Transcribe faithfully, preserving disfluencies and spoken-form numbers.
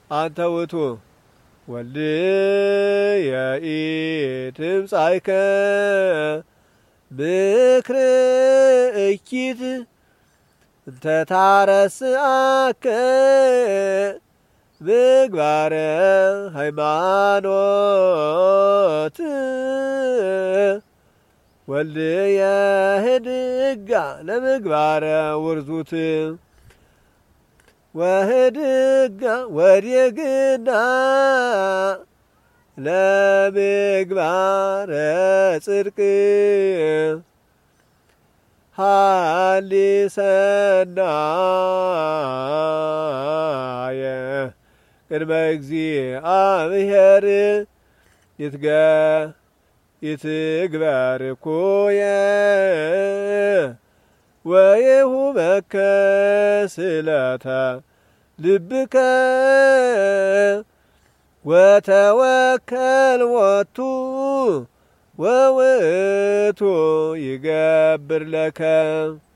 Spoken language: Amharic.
አንተ ውእቱ ወልድየ ኢትምጻእከ ምክር እኪት እንተ ታረስአከ ምግባረ ሃይማኖት ወልድየ ህድጋ ለምግባረ ውርዙት ወህድጋ ወዲግና ለምግባረ ጽድቅ ሃሊሰናየ ቅድመ እግዚአብሔር ይትገ ይትግበር እኩየ ወይሁበከ ስእለተ ልብከ ወተወከል ሎቱ ወውእቱ ይገብር ለከ